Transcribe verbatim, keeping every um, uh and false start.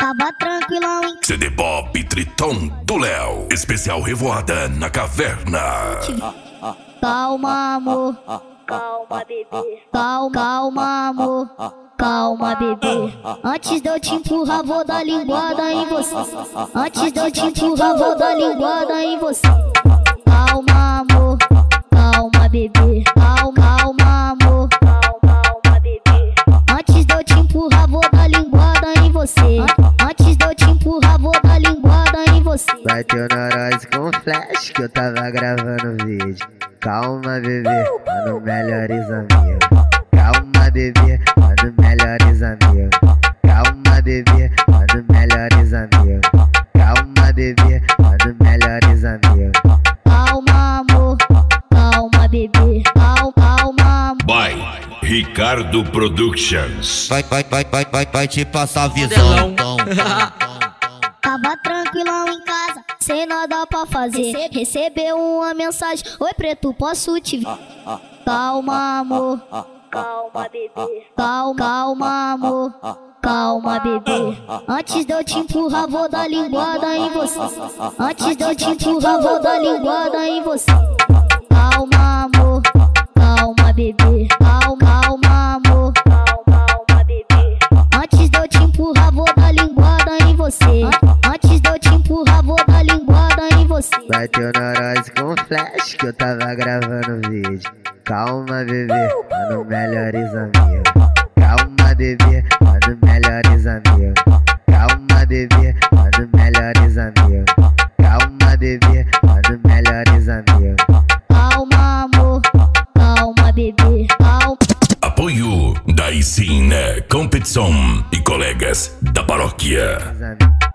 Tava tranquilão em C D Pop Triton do Léo. Especial Revoada na Caverna. Calma, amor. Calma, bebê. Calma, calma, amor. Calma, bebê. Antes de eu te empurrar, vou dar linguada em você. Antes de eu te empurrar, vou dar linguada em você. Calma, amor. Calma, bebê. Calma, calma, amor. Calma, bebê. Antes de eu te empurrar, vou dar linguada em você. Antes de eu te empurrar, vou dar linguada em você. Bateu neurose com flash que eu tava gravando vídeo. Calma, bebê, mano, melhores amigos. Calma, bebê, mano, melhores amigos. Calma, bebê, mano, melhores amigos. Calma, bebê, mano, melhores amigos. Calma, amor. Calma, bebê. Calma, calma, amor. By Ricardo Productions. Vai, vai, vai, vai, vai, vai te passar a visão. Tava tranquilão em casa, sem nada pra fazer. Recebeu uma mensagem: oi, preto, posso te ver? Calma, amor. Calma, bebê. Calma, calma, amor. Calma, bebê. Antes de eu te empurrar, vou dar linguada em você. Antes de eu te empurrar, vou dar linguada em você. Calma, amor. Calma, bebê. Calma, calma, amor. Calma, bebê. Antes de eu te empurrar, vou dar linguada em você. Antes de eu te empurrar, vou dar linguada em você. Bateu neurose com flash que eu tava gravando vídeo. Calma, bebê, mano, melhores amigos. Calma, bebê, mano, melhores amigos. Calma, bebê, mano, melhores amigos. Calma, bebê, mano, melhores amigos. Calma, amor. Calma, bebê. Calma. Apoio da Isina Competição e colegas da paróquia. Amigos.